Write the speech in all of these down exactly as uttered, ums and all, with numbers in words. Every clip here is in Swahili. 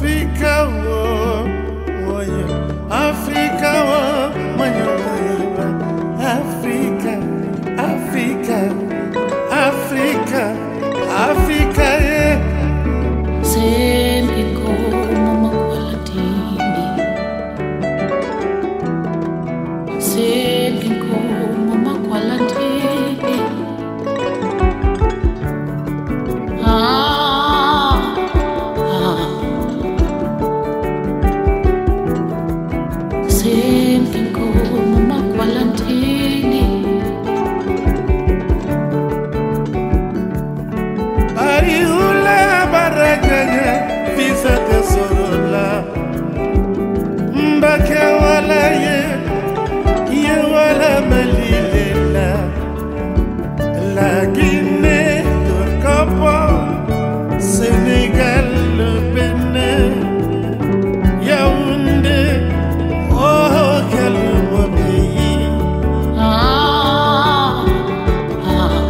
Africa, oh, oh yeah. Africa, oh, my, oh, Africa, Africa, Africa, Africa, yeah. Sempre como uma qualatini, sempre como uma qualatini. Ah, ah. Sempre como uma qualatini. Ariula baraganya visa tesorola mbake wala ye ye wala malilela la Guinée de Capo Sénégal le Bénin Yaoundé oh quel beau pays Ah, ah.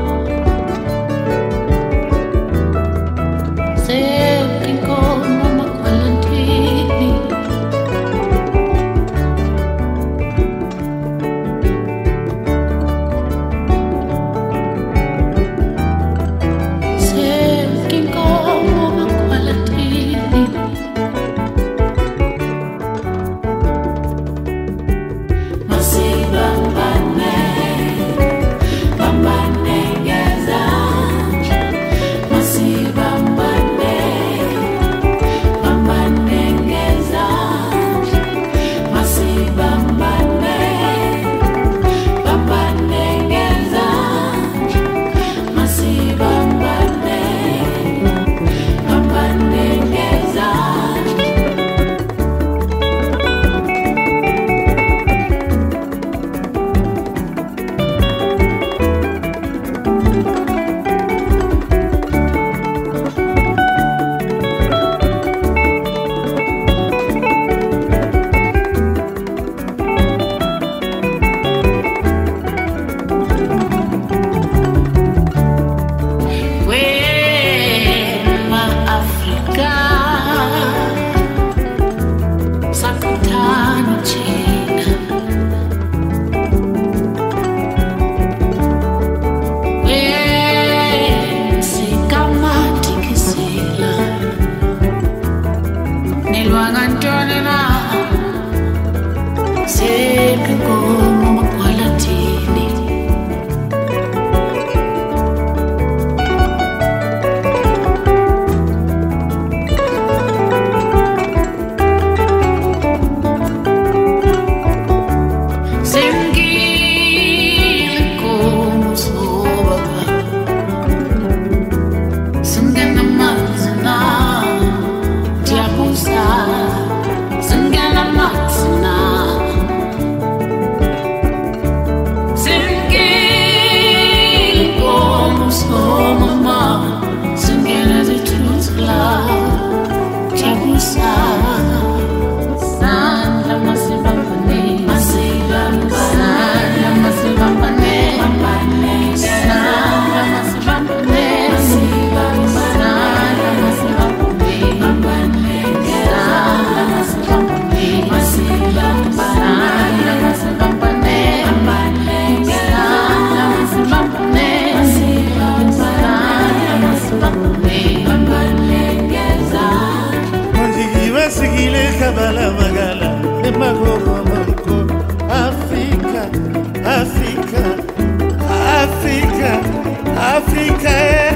Sempre como uma qualatini. Sempre como uma qualatini. Masiba mbane, mbane ngezanje. Masiba mbane, mbane ngezanje. Masiba mbane, mbane ngezanje. Masiba mbane, mbane ngezanje. Wema Afrika sakutana China. Wema sikamati kisila nilwangantone na sepi como maqualatini. Singile como soba, singana mazna, tiakusa, singana mazna, singile como soba, singana zituzla, tiakusa. Sandra masibambane, masibambane, Sandra masibambane, Sandra masibambane, Sandra masibambane, Sandra masibambane, Sandra masibambane, Sandra masibambane, Manjigiwa sigile kabala magala Emagoro manko Africa, Africa, Africa, Africa